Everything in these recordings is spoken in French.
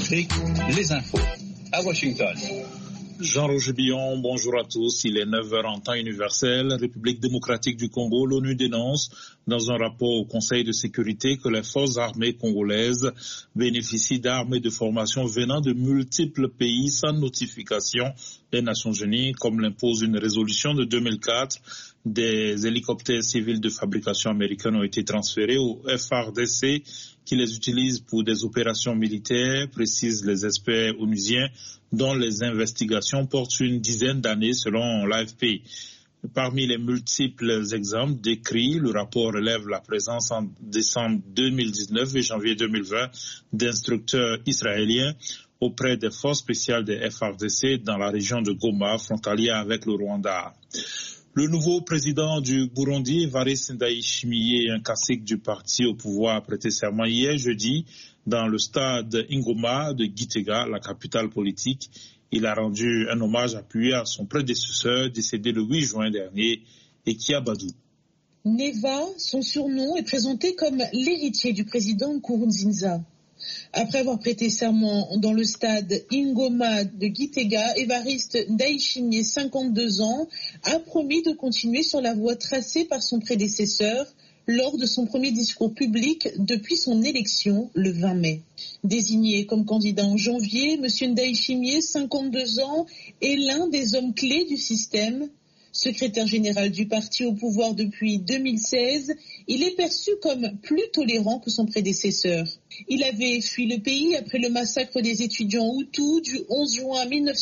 Afrique, les infos à Washington. Jean-Roger Billon, bonjour à tous. Il est 9h en temps universel. République démocratique du Congo, l'ONU dénonce dans un rapport au Conseil de sécurité que les forces armées congolaises bénéficient d'armes et de formations venant de multiples pays sans notification des Nations Unies, comme l'impose une résolution de 2004. Des hélicoptères civils de fabrication américaine ont été transférés au FARDC qui les utilise pour des opérations militaires, précisent les experts onusiens, dont les investigations portent une dizaine d'années selon l'AFP. Parmi les multiples exemples décrits, le rapport relève la présence en décembre 2019 et janvier 2020 d'instructeurs israéliens auprès des forces spéciales des FARDC dans la région de Goma, frontalière avec le Rwanda. Le nouveau président du Burundi, Evariste Ndayishimiye, un cacique du parti au pouvoir, a prêté serment hier jeudi dans le stade Ingoma de Gitega, la capitale politique. Il a rendu un hommage appuyé à son prédécesseur, décédé le 8 juin dernier, Ekia Badou. Neva, son surnom, est présenté comme l'héritier du président Nkurunziza. Après avoir prêté serment dans le stade Ingoma de Gitega, Evariste Ndayishimiye, 52 ans, a promis de continuer sur la voie tracée par son prédécesseur lors de son premier discours public depuis son élection le 20 mai. Désigné comme candidat en janvier, M. Ndayishimiye, 52 ans, est l'un des hommes clés du système. Secrétaire général du parti au pouvoir depuis 2016, il est perçu comme plus tolérant que son prédécesseur. Il avait fui le pays après le massacre des étudiants Hutus du 11 juin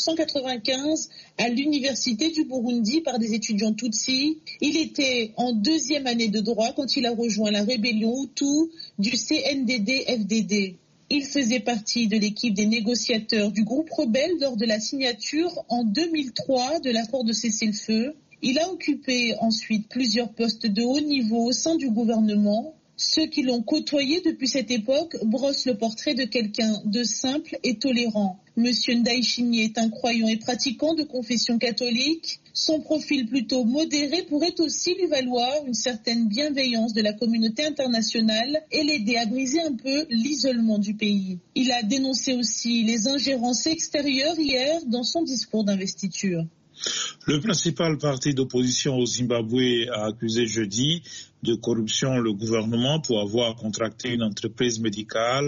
1995 à l'université du Burundi par des étudiants Tutsis. Il était en deuxième année de droit quand il a rejoint la rébellion Hutu du CNDD-FDD. Il faisait partie de l'équipe des négociateurs du groupe rebelle lors de la signature en 2003 de l'accord de cessez-le-feu. Il a occupé ensuite plusieurs postes de haut niveau au sein du gouvernement. Ceux qui l'ont côtoyé depuis cette époque brossent le portrait de quelqu'un de simple et tolérant. Monsieur Ndayishimiye est un croyant et pratiquant de confession catholique. Son profil plutôt modéré pourrait aussi lui valoir une certaine bienveillance de la communauté internationale et l'aider à briser un peu l'isolement du pays. Il a dénoncé aussi les ingérences extérieures hier dans son discours d'investiture. Le principal parti d'opposition au Zimbabwe a accusé jeudi de corruption le gouvernement pour avoir contracté une entreprise médicale.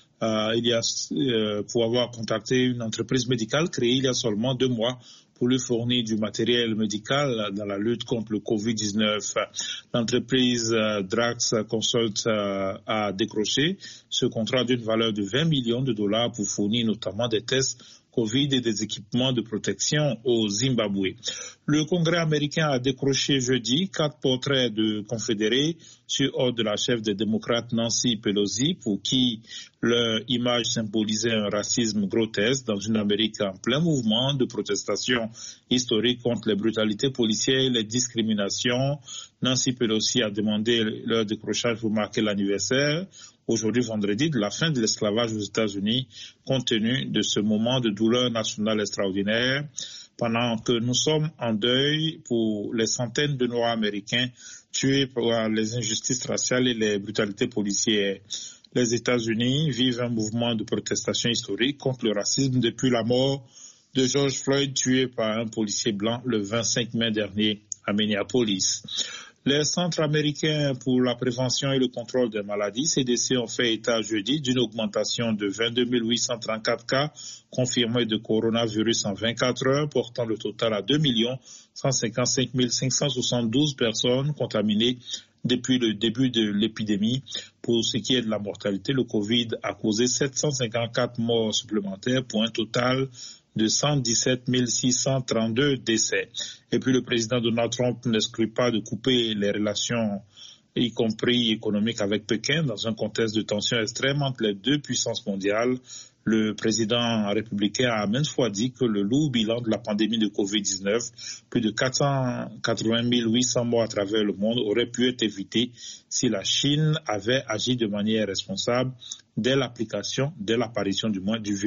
Pour avoir contracté une entreprise médicale créée il y a seulement 2 mois pour lui fournir du matériel médical dans la lutte contre le Covid-19. L'entreprise Drax Consult a décroché ce contrat d'une valeur de 20 millions de dollars pour fournir notamment des tests Covid et des équipements de protection au Zimbabwe. Le Congrès américain a décroché jeudi 4 portraits de confédérés sur ordre de la chef des démocrates Nancy Pelosi, pour qui leur image symbolisait un racisme grotesque dans une Amérique en plein mouvement de protestation historique contre les brutalités policières et les discriminations. Nancy Pelosi a demandé leur décrochage pour marquer l'anniversaire aujourd'hui vendredi de la fin de l'esclavage aux États-Unis, compte tenu de ce moment de douleur nationale extraordinaire, pendant que nous sommes en deuil pour les centaines de Noirs américains tués par les injustices raciales et les brutalités policières. Les États-Unis vivent un mouvement de protestation historique contre le racisme depuis la mort de George Floyd, tué par un policier blanc le 25 mai dernier à Minneapolis. Les centres américains pour la prévention et le contrôle des maladies, CDC, ont fait état jeudi d'une augmentation de 22 834 cas confirmés de coronavirus en 24 heures, portant le total à 2 155 572 personnes contaminées depuis le début de l'épidémie. Pour ce qui est de la mortalité, le Covid a causé 754 morts supplémentaires pour un total de 117 632 décès. Et puis le président Donald Trump n'exclut pas de couper les relations, y compris économiques, avec Pékin dans un contexte de tension extrême entre les deux puissances mondiales. Le président républicain a maintes fois dit que le lourd bilan de la pandémie de Covid-19, plus de 480 800 morts à travers le monde, aurait pu être évité si la Chine avait agi de manière responsable dès l'apparition du virus.